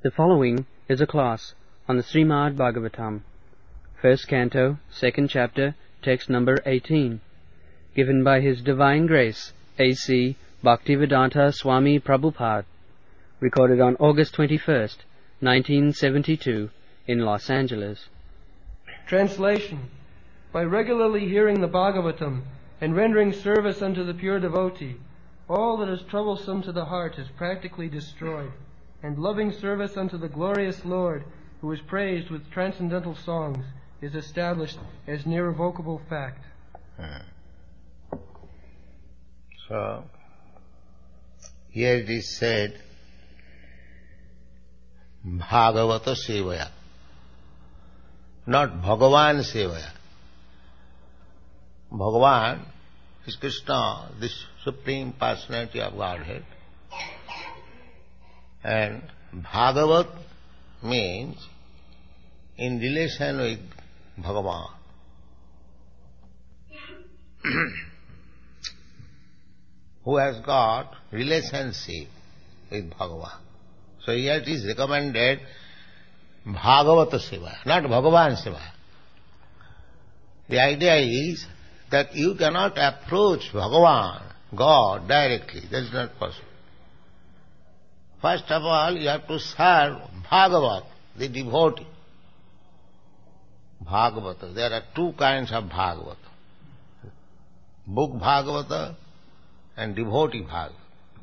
The following is a class on the Srimad Bhagavatam, first canto, second chapter, text number 18, given by His Divine Grace, A.C. Bhaktivedanta Swami Prabhupada, recorded on August 21st, 1972, in Los Angeles. Translation. By regularly hearing the Bhagavatam and rendering service unto the pure devotee, all that is troublesome to the heart is practically destroyed, and loving service unto the glorious Lord, who is praised with transcendental songs, is established as an irrevocable fact. So, here it is said, Bhagavata Sevaya, not Bhagavan Sevaya. Bhagavan is Krishna, this Supreme Personality of Godhead. And Bhagavat means in relation with Bhagavan. Who has got relationship with Bhagavan. So here it is recommended Bhagavata Seva, not Bhagavan Seva. The idea is that you cannot approach Bhagavan, God, directly. That is not possible. First of all, you have to serve Bhagavat, the devotee. Bhagavata. There are two kinds of Bhagavata. Book Bhagavata and devotee Bhagavata.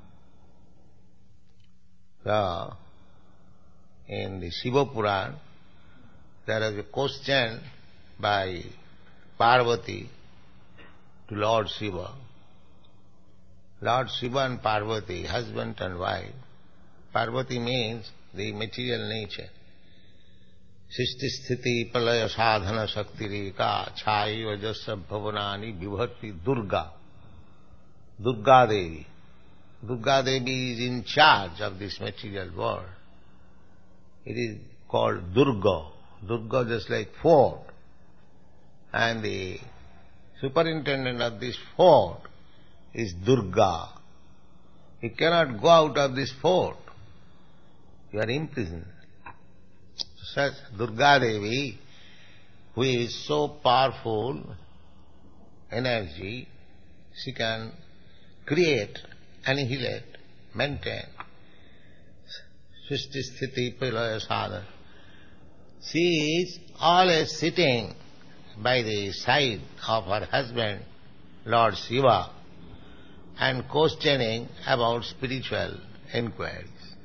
So, in the Shiva Puran, there is a question by Parvati to Lord Shiva. Lord Shiva and Parvati, husband and wife. Parvati means the material nature. Sisti sthiti palaya sadhana shakti reka chai vajasa bhavanani vibhati Durga. Durga Devi. Durga Devi is in charge of this material world. It is called Durga. Durga just like fort. And the superintendent of this fort is Durga. You cannot go out of this fort. You are imprisoned. Such Durga Devi, who is so powerful energy, she can create, annihilate, maintain. Srishti Sthiti Pralaya Sadhana. She is always sitting by the side of her husband, Lord Shiva, and questioning about spiritual inquiries.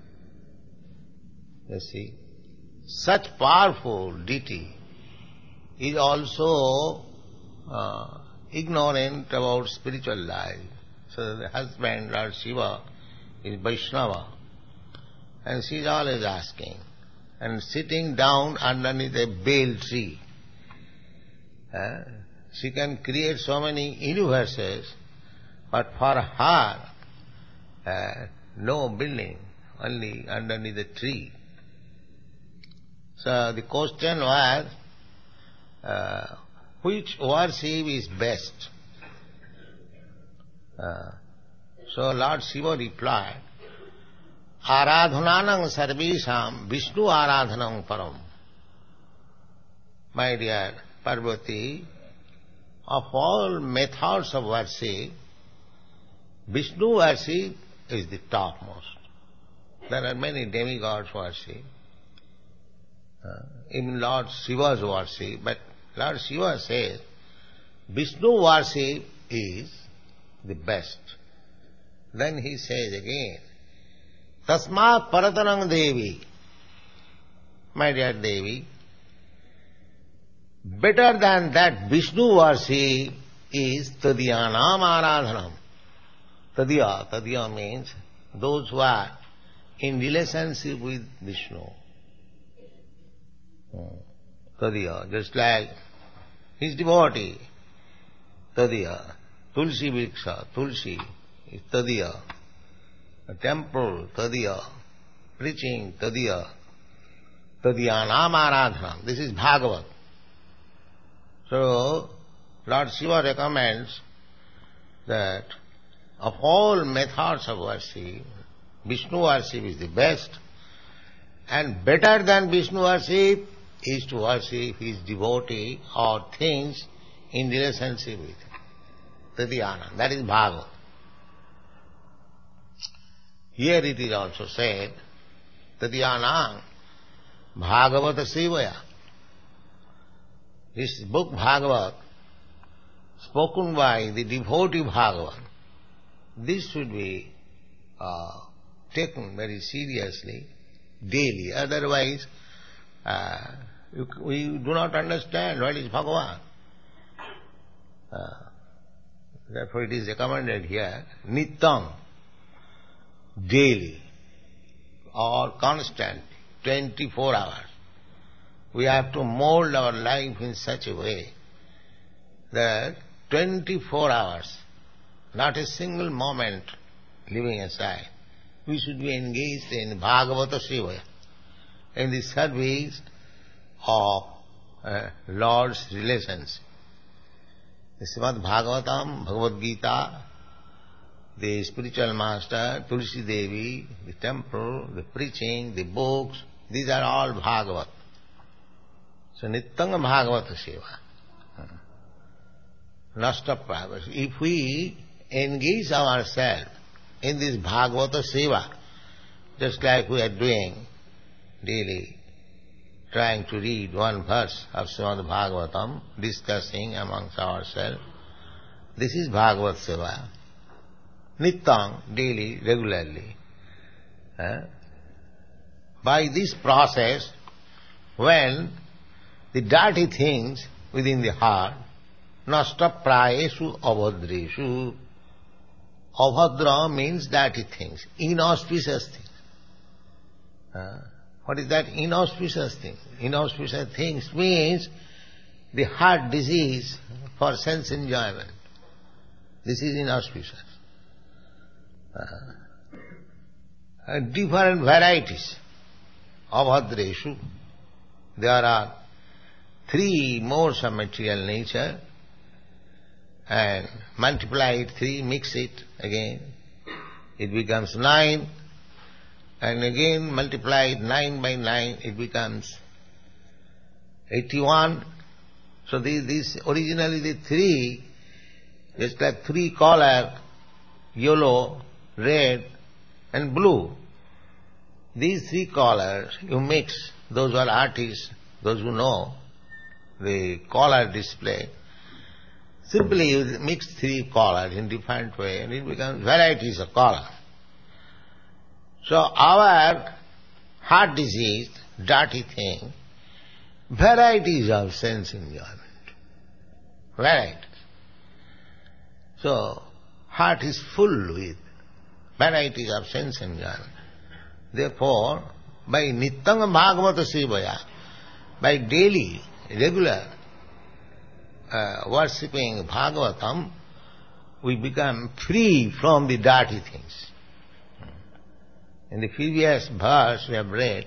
You see, such powerful deity is also ignorant about spiritual life. So the husband, Lord Shiva, is Vaishnava, and she is always asking, and sitting down underneath a bale tree. She can create so many universes, but for her, no building, only underneath a tree. So the question was, which worship is best? So Lord Shiva replied, Aradhananam sarvesham Vishnu aradhanam param. My dear Parvati, of all methods of worship, Vishnu worship is the topmost. There are many demigods worship, even Lord Shiva's worship, but Lord Shiva says Vishnu worship is the best. Then he says again, Tasmat Paratanang Devi, my dear Devi, better than that Vishnu worship is Tadyanam Aradhanam. Tadya means those who are in relationship with Vishnu. Tadya, just like his devotee, Tadya, Tulsi Vriksha, Tulsi is Tadya, a temple, Tadya, preaching, Tadya, Tadyanam Aradhanam. This is Bhagavat. So, Lord Shiva recommends that of all methods of worship, Vishnu worship is the best, And better than Vishnu worship is to worship his devotee or things in relationship with him. Tadhyana, that is Bhagavad. Here it is also said, Tadhyana Bhagavata Sevaya. This book Bhagavat, spoken by the devotee Bhagavan, this should be taken very seriously daily. Otherwise, we do not understand what is Bhagavan. Therefore it is recommended here, Nityam, daily or constant, 24 hours. We have to mold our life in such a way that 24 hours, not a single moment leaving aside, we should be engaged in Bhagavata Sevaya, in the service of Lord's relations. The Srimad Bhagavatam, Bhagavad Gita, the spiritual master, Tulsi Devi, the temple, the preaching, the books, these are all Bhagavat. So Nityanga Bhagavata Seva. Nastapra. If we engage ourselves in this Bhagavata Seva, just like we are doing daily, trying to read one verse of Srimad Bhagavatam, discussing amongst ourselves, this is Bhagavat Seva. Nityam, daily, regularly. By this process, when the dirty things within the heart, nasta prayesu avadreshu. Avadra means dirty things, inauspicious things. What is that inauspicious thing? Inauspicious things means the heart disease for sense enjoyment. This is inauspicious. Different varieties of adreshu. There are 3 modes of material nature, and multiply it 3, mix it again, it becomes 9, and again multiply it 9 by 9, it becomes 81. So these originally the 3, just like 3 color, yellow, red and blue. These 3 colors you mix, those who are artists, those who know the color display, simply you mix 3 colors in different way and it becomes varieties of color. So our heart disease, dirty thing, varieties of sense enjoyment. Varieties. So heart is full with varieties of sense enjoyment. Therefore, by Nityanga Bhagavata Sevaya, by daily, regular worshipping Bhagavatam, we become free from the dirty things. In the previous verse we have read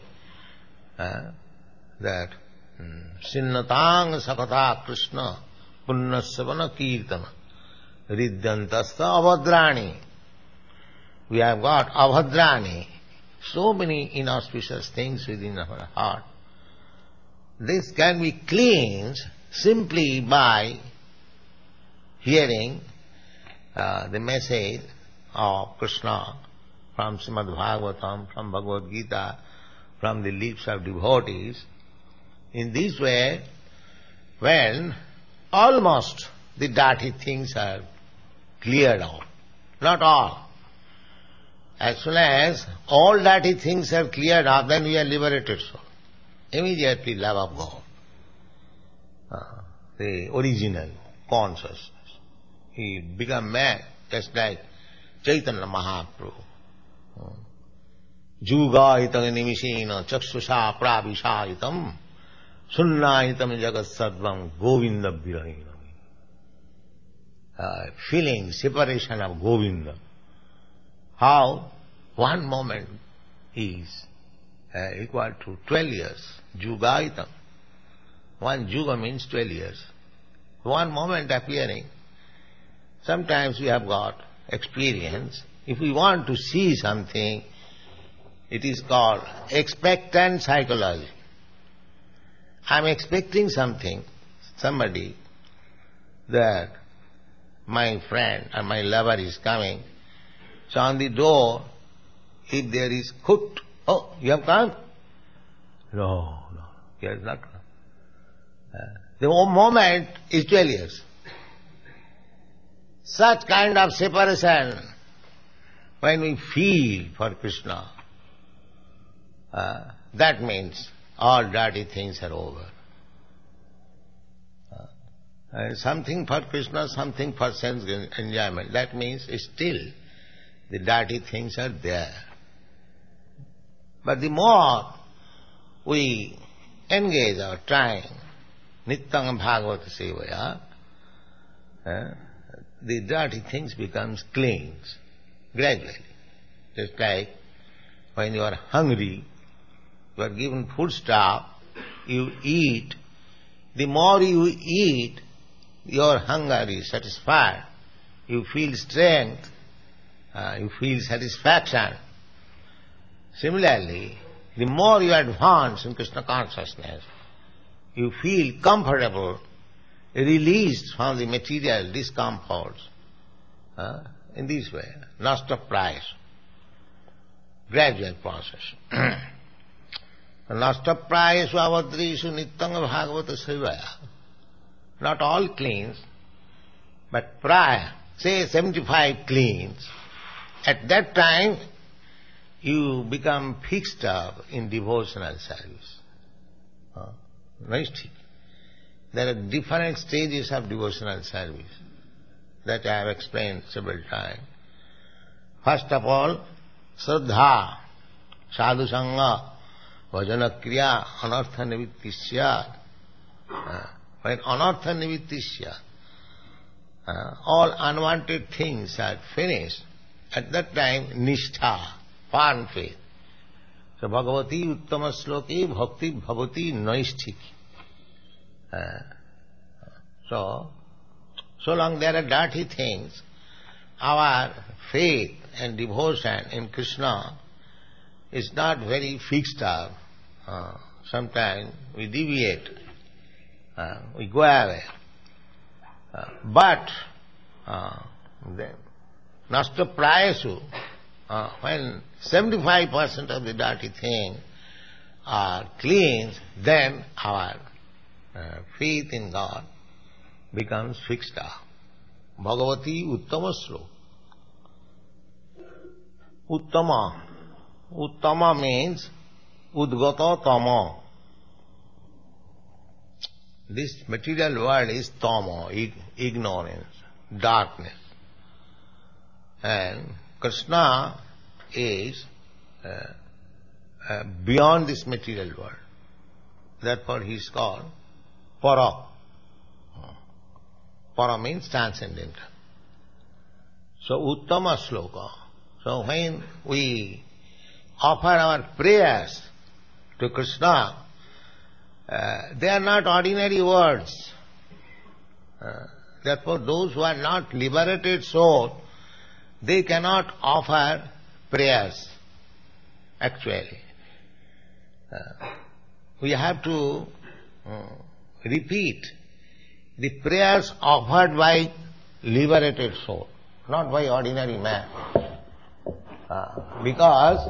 that Sinnatang Sakata Krishna Punnasavana Kirtana Riddhantasta Avadrani. We have got Avadrani, so many inauspicious things within our heart. This can be cleansed simply by hearing the message of Krishna from Srimad Bhagavatam, from Bhagavad Gita, from the lips of devotees. In this way, when almost the dirty things are cleared out, not all. As soon as all dirty things are cleared out, then we are liberated soul. Immediately love of God. The original consciousness. He become man, just like Chaitanya Mahaprabhu. Jugayitam nimishena chakshusha pravishayitam sunnayitam jagat sarvam govinda virahinam. Feeling separation of Govinda. How one moment is equal to 12 years. Jugayitam. One juga means 12 years. One moment appearing. Sometimes we have got experience. If we want to see something, It is called expectant psychology. I am expecting something, somebody, that my friend or my lover is coming. So on the door, if there is cooked, oh, you have come? No, he has not come. The moment is 12 years. Such kind of separation, when we feel for Krishna, that means all dirty things are over. Something for Krishna, something for sense enjoyment. That means still the dirty things are there. But the more we engage our time, Nityam Bhagavata Sevaya, the dirty things becomes clean gradually. Just like when you are hungry, you are given food stuff, you eat. The more you eat, your hunger is satisfied. You feel strength, you feel satisfaction. Similarly, the more you advance in Krishna consciousness, you feel comfortable, released from the material discomforts. In this way, nasta price, gradual process. Nasta price avadrisu nityanga bhagavata sevaya. Not all cleans, but prior, say 75 cleans. At that time, you become fixed up in devotional service. Nice. There are different stages of devotional service that I have explained several times. First of all, Shraddha, Sadhu Sangha, Vajana Kriya, Anartha Nivittisya. When Anartha Nivittisya, all unwanted things are finished, at that time, Nishtha, firm faith. So, Bhagavati Uttama Sloki Bhakti Bhavati Naishthiki. So long there are dirty things, our faith and devotion in Krishna is not very fixed up. Sometimes we deviate, we go away. But then, nasta prayasu, when 75% of the dirty things are clean, then our faith in God becomes fixed up. Bhagavati Uttama Sloka. Uttama. Uttama means Udgata Tama. This material world is Tama, ignorance, darkness. And Krishna is beyond this material world. Therefore he is called Para. Para means transcendental. So Uttama Sloka. So when we offer our prayers to Krishna, they are not ordinary words. Therefore those who are not liberated soul, they cannot offer prayers actually. We have to repeat the prayers offered by liberated soul, not by ordinary man. Because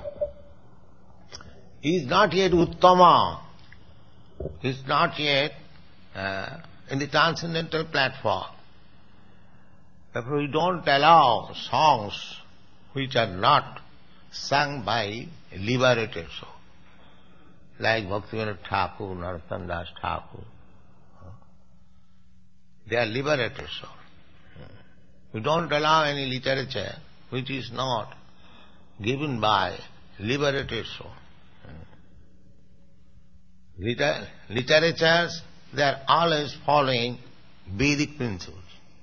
he is not yet Uttama, he is not yet in the transcendental platform. Therefore we don't allow songs which are not sung by liberated soul, like Bhaktivinoda Thakur, Narottam Das Thakur. They are liberated soul. We don't allow any literature which is not given by liberated soul. Literatures, they are always following Vedic principles.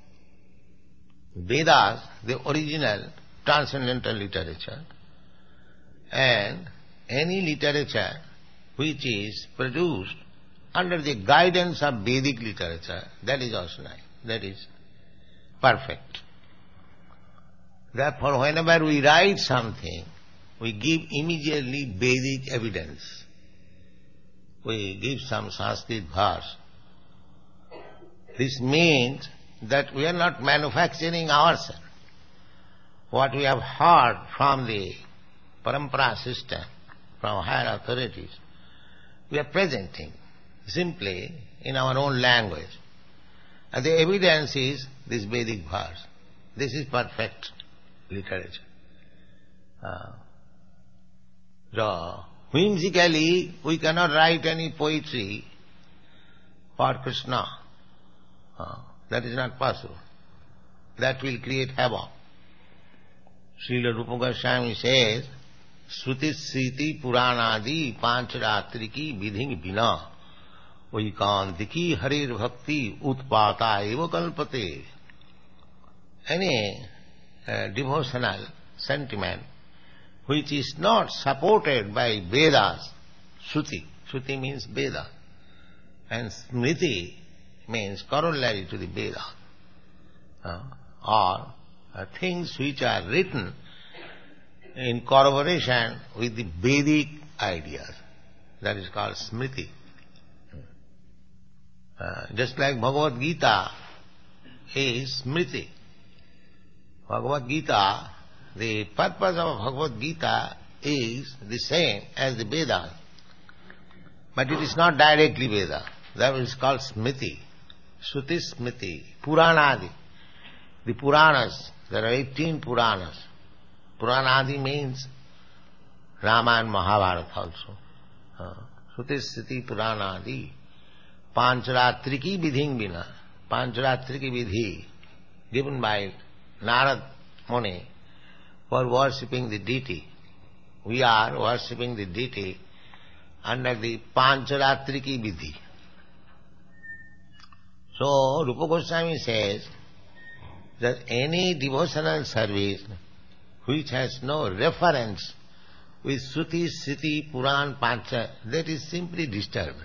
Vedas, the original transcendental literature, and any literature which is produced under the guidance of Vedic literature, that is also nice, that is perfect. Therefore, whenever we write something, we give immediately Vedic evidence. We give some Sanskrit verse. This means that we are not manufacturing ourselves. What we have heard from the parampara system, from higher authorities, we are presenting simply in our own language. And the evidence is this Vedic verse. This is perfect literature. So, whimsically, we cannot write any poetry for Krishna. That is not possible. That will create havoc. Srila Rupa Goswami says, Shruti Sriti Puranadi Pancharatriki Vidhing Vina Vaikantiki Harir Bhakti Utpata Eva Kalpate. Any devotional sentiment which is not supported by Vedas, Shruti. Shruti means Veda. And Smriti means corollary to the Veda. Or things which are written in corroboration with the Vedic ideas. That is called Smriti. Just like Bhagavad Gita is Smriti. Bhagavad Gita, the purpose of Bhagavad Gita is the same as the Vedas. But it is not directly Veda. That is called Smriti. Shruti Smriti. Puranadi. The Puranas. There are 18 Puranas. Puranadi means Rama and Mahabharata also. Shruti Smriti Puranadi. Pancharatriki Vidhing Vina. Pancharatriki Vidhi given by Narad Muni for worshipping the deity. We are worshipping the deity under the Pancharatriki Vidhi. So, Rupa Goswami says that any devotional service which has no reference with Shruti, Sriti, Puran, Pancha, that is simply disturbance.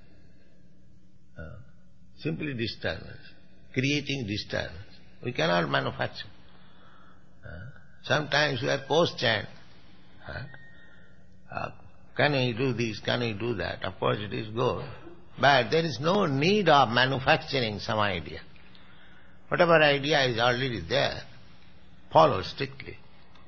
Simply disturbance, creating disturbance. We cannot manufacture. Sometimes we are questioned, can we do this, can we do that? Of course it is good. But there is no need of manufacturing some idea. Whatever idea is already there, follow strictly.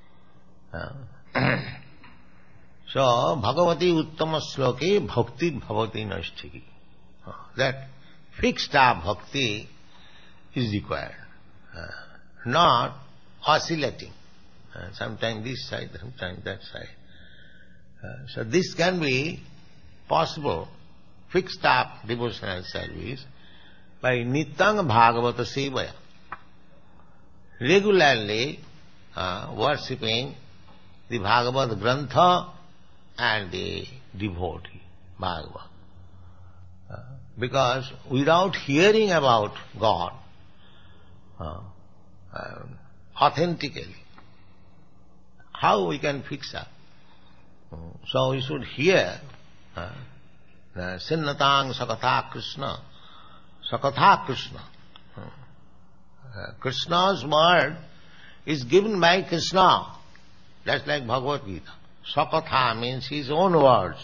So, Bhagavati Uttama Sloke Bhakti Bhavati Nashtiki. That fixed up bhakti is required, not oscillating. Sometimes this side, sometimes that side. So this can be possible, fixed up devotional service, by Nityang Bhagavata Sevaya. Regularly worshipping the Bhagavad Grantha and the devotee, Bhagavad. Because without hearing about God authentically, how we can fix up? So we should hear Sinnatang Sakatha Krishna. Sakatha Krishna. Krishna's word is given by Krishna. That's like Bhagavad Gita. Sakatha means his own words.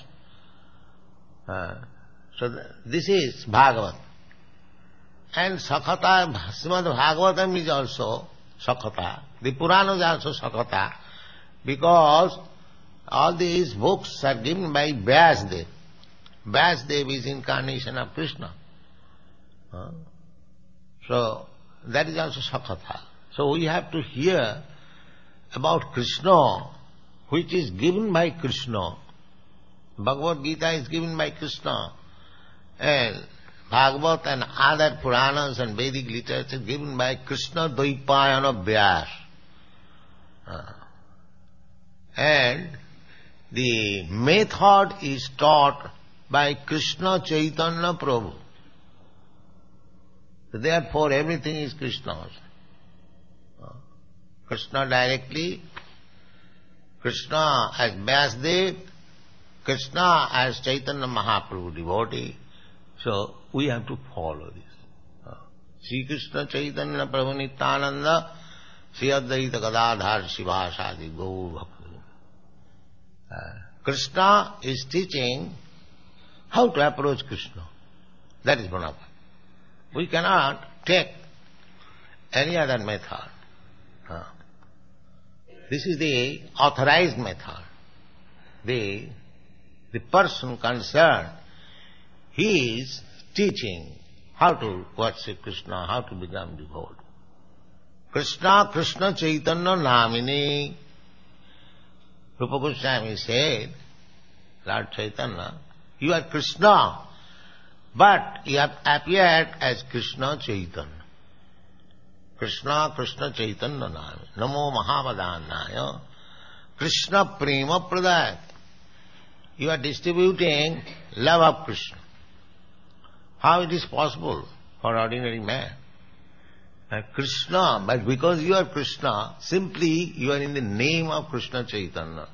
So this is Bhagavat. And Sakata, Srimad Bhagavatam is also Sakata. The Purana is also Sakata, because all these books are given by Vyasdev. Vyasdev is incarnation of Krishna. So that is also Sakata. So we have to hear about Krishna, which is given by Krishna. Bhagavad Gita is given by Krishna. And Bhagavat and other Puranas and Vedic literature given by Krishna Dvaipayana Vyas. And the method is taught by Krishna Chaitanya Prabhu. Therefore everything is Krishna's. Krishna directly, Krishna as Vyasdev, Krishna as Chaitanya Mahaprabhu devotee. So we have to follow this. Sri Krishna Chaitanya Prabhu Nityananda Sri Advaita Gadadhar Shivasadi Gaur Bhakti. Krishna is teaching how to approach Krishna. That is bona fide. We cannot take any other method. This is the authorized method. The person concerned, he is teaching how to worship Krishna, how to become devout. Krishna, Krishna Chaitanya Namini. Rupa Goswami said, Lord Chaitanya, you are Krishna, but you have appeared as Krishna Chaitanya. Krishna, Krishna Chaitanya Nami, Namo Mahavadhanaya, Krishna Prema Pradayat. You are distributing love of Krishna. How it is possible for ordinary man? Krishna, but because you are Krishna, simply you are in the name of Krishna Chaitanya.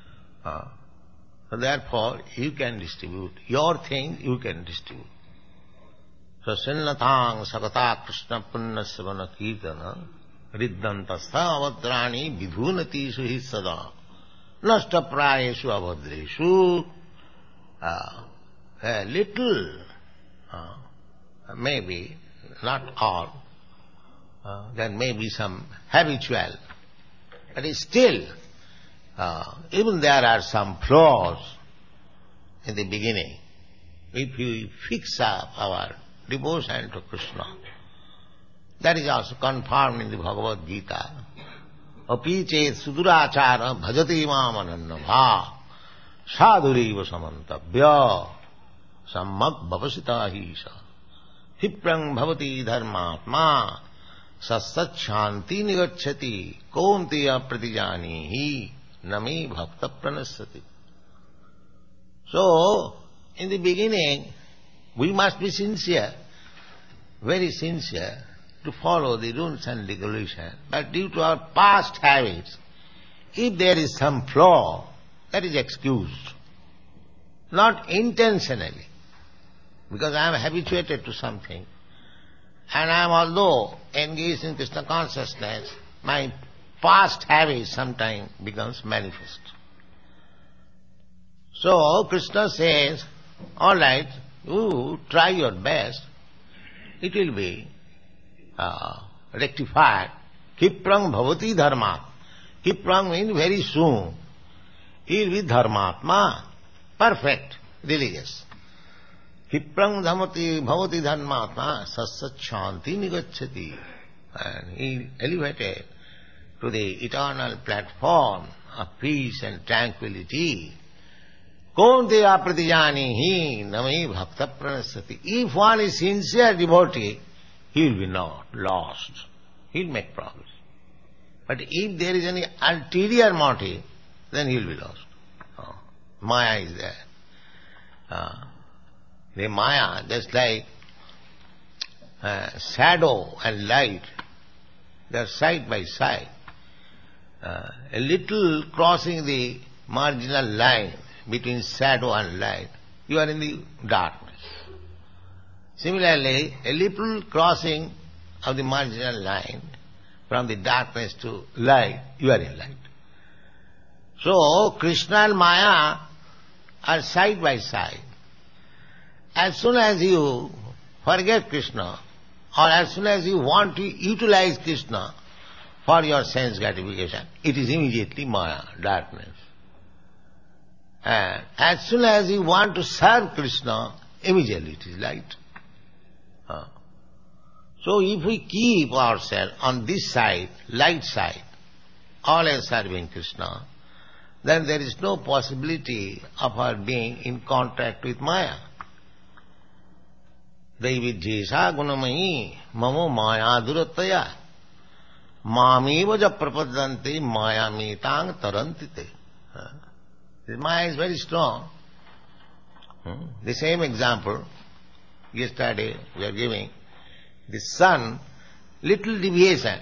So therefore, you can distribute. Your thing, you can distribute. So, Sinnatang Sakata Krishna Punna Savana Kirtana Riddantastha Avadrani Vidhunati Suhi Sada Nasta Prayeshu Avadreshu. A little, maybe, not all, there may be some habitual, but still, even there are some flaws in the beginning. If we fix up our devotion to Krishna, that is also confirmed in the Bhagavad Gita. Api chet sudurachara bhajati mamanannabha sadhuriva samantabhya sammak bhavasita hisa hiprang bhavati dharmatma satsat shanti nigacchati kontiya pratijanihi nami bhakta pranasati. So, in the beginning, we must be sincere, very sincere, to follow the rules and regulations. But due to our past habits, if there is some flaw, that is excused. Not intentionally, because I am habituated to something, and I am although engaged in Krishna consciousness, my past habit sometimes becomes manifest. So Krishna says, all right, you try your best, it will be rectified. Kiprang bhavati dharma. Kiprang means very soon. He will be dharmatma, perfect, religious. Kiprang bhavati dharmatma satsat shanti nigacchati. And he elevated to the eternal platform of peace and tranquility. Konteya pratijanihi nami bhakta pranasati. If one is sincere devotee, he will be not lost. He will make progress. But if there is any ulterior motive, then he will be lost. Maya is there. The Maya, just like shadow and light, they are side by side. A little crossing the marginal line between shadow and light, you are in the darkness. Similarly, a little crossing of the marginal line from the darkness to light, you are in light. So, Krishna and Maya are side by side. As soon as you forget Krishna, or as soon as you want to utilize Krishna for your sense gratification, it is immediately Maya, darkness. And as soon as you want to serve Krishna, immediately it is light. So if we keep ourselves on this side, light side, always serving Krishna, then there is no possibility of our being in contact with Maya. Daividjesha gunamayi mamo maya durataya mameva ja prapadante maya metang tarantite. The Maya is very strong. The same example yesterday we are giving. The sun, little deviation,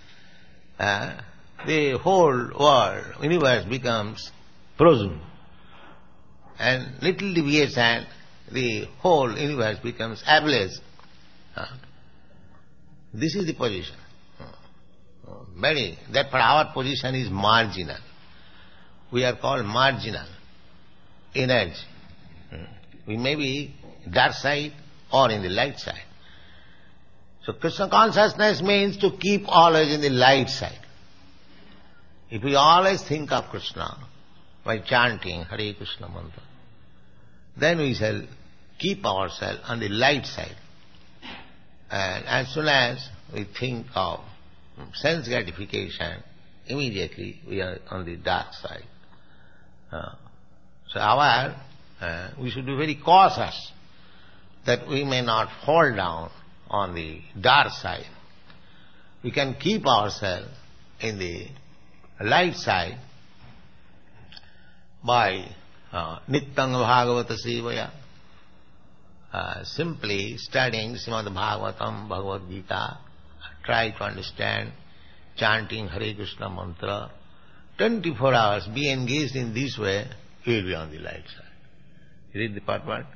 the whole world, universe becomes frozen. And little deviation, the whole universe becomes ablaze. This is the position. Therefore our position is marginal. We are called marginal. energy. We may be dark side or in the light side. So Krishna consciousness means to keep always in the light side. If we always think of Krishna by chanting Hare Krishna mantra, then we shall keep ourselves on the light side. And as soon as we think of sense gratification, immediately we are on the dark side. So we should be very cautious that we may not fall down on the dark side. We can keep ourselves in the light side by Nityang Bhagavata Sevaya, simply studying Srimad Bhagavatam, Bhagavad Gita, try to understand, chanting Hare Krishna mantra, 24 hours, be engaged in this way, you will be on the light side. Read the part one.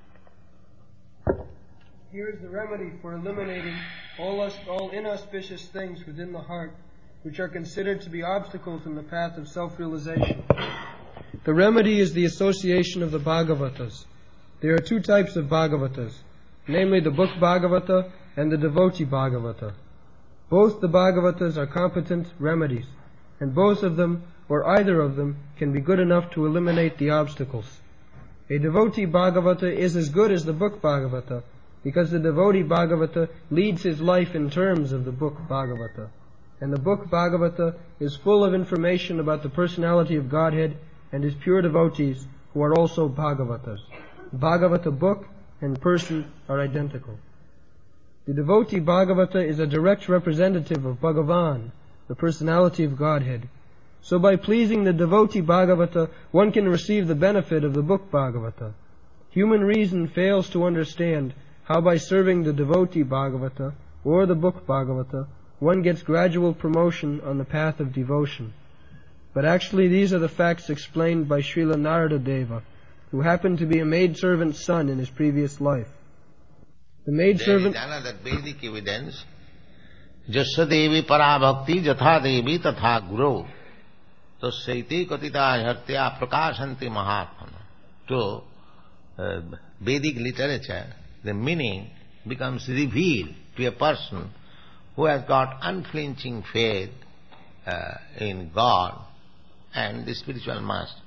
Here is the remedy for eliminating all inauspicious things within the heart, which are considered to be obstacles in the path of self-realization. The remedy is the association of the Bhagavatas. There are two types of Bhagavatas, namely the book Bhagavata and the devotee Bhagavata. Both the Bhagavatas are competent remedies, and both of them, or either of them, can be good enough to eliminate the obstacles. A devotee Bhagavata is as good as the book Bhagavata, because the devotee Bhagavata leads his life in terms of the book Bhagavata. And the book Bhagavata is full of information about the personality of Godhead and his pure devotees, who are also Bhagavatas. Bhagavata book and person are identical. The devotee Bhagavata is a direct representative of Bhagavan, the personality of Godhead. So by pleasing the devotee Bhagavata, one can receive the benefit of the book Bhagavata. Human reason fails to understand how by serving the devotee Bhagavata or the book Bhagavata, one gets gradual promotion on the path of devotion. But actually these are the facts explained by Srila Narada Deva, who happened to be a maidservant's son in his previous life. The maidservant... There is another Vedic evidence. Jasya devi para bhakti jatha devi tatha guru tasyaiti katita hartya prakashanti mahatmana. To Vedic literature, the meaning becomes revealed to a person who has got unflinching faith in God and the spiritual master.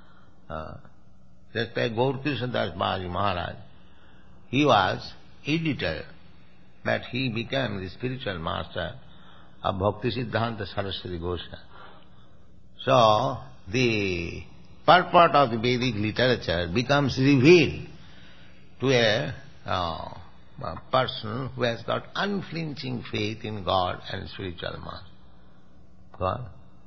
Just like Gaurakrishna Das Baji Maharaj, he was editor, but he became the spiritual master of Bhakti Siddhanta Saraswati Goswami. So, the purport of the Vedic literature becomes revealed to a person who has got unflinching faith in God and spiritual master. God.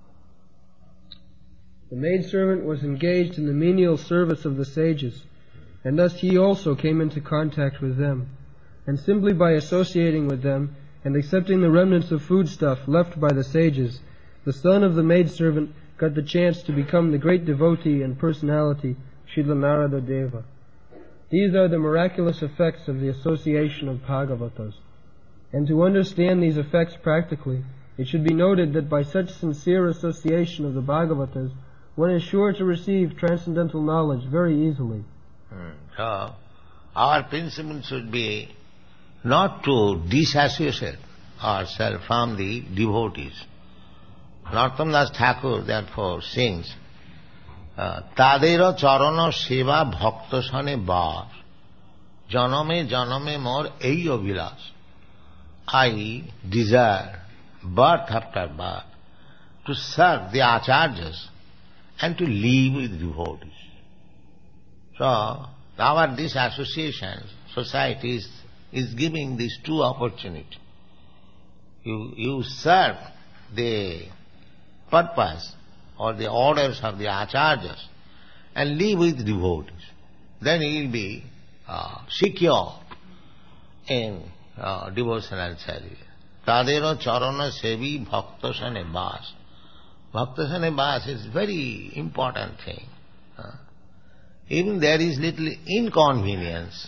The maidservant was engaged in the menial service of the sages, and thus he also came into contact with them. And simply by associating with them and accepting the remnants of foodstuff left by the sages, the son of the maidservant got the chance to become the great devotee and personality, Srila Narada Deva. These are the miraculous effects of the association of Bhagavatas. And to understand these effects practically, it should be noted that by such sincere association of the Bhagavatas, one is sure to receive transcendental knowledge very easily. So, our principle should be not to disassociate ourselves from the devotees. Narottam Das Thakur therefore sings, Tadera charana seva bhakta sane bas, janame janame mor ei abhilas. I desire birth after birth to serve the acharyas and to live with devotees. So, our this association, society is giving these two opportunities. You serve the purpose or the orders of the acharyas and live with devotees. Then you will be secure in devotional service. Tadera charana sevi bhakta sane bas. Bhakta sane bas is very important thing. Even there is little inconvenience,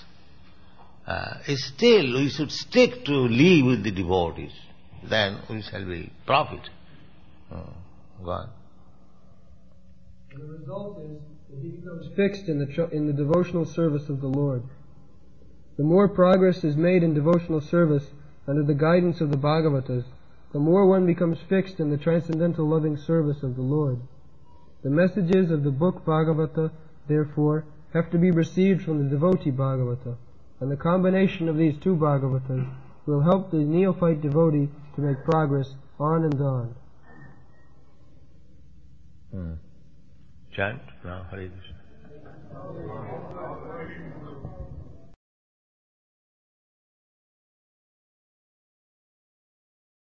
still we should stick to live with the devotees. Then we shall be profit. God. The result is and he becomes fixed in the devotional service of the Lord. The more progress is made in devotional service under the guidance of the Bhagavatas, the more one becomes fixed in the transcendental loving service of the Lord. The messages of the book Bhagavata, therefore, have to be received from the devotee Bhagavata, and the combination of these two Bhagavatas will help the neophyte devotee to make progress on and on. Chant now, Hare Krishna.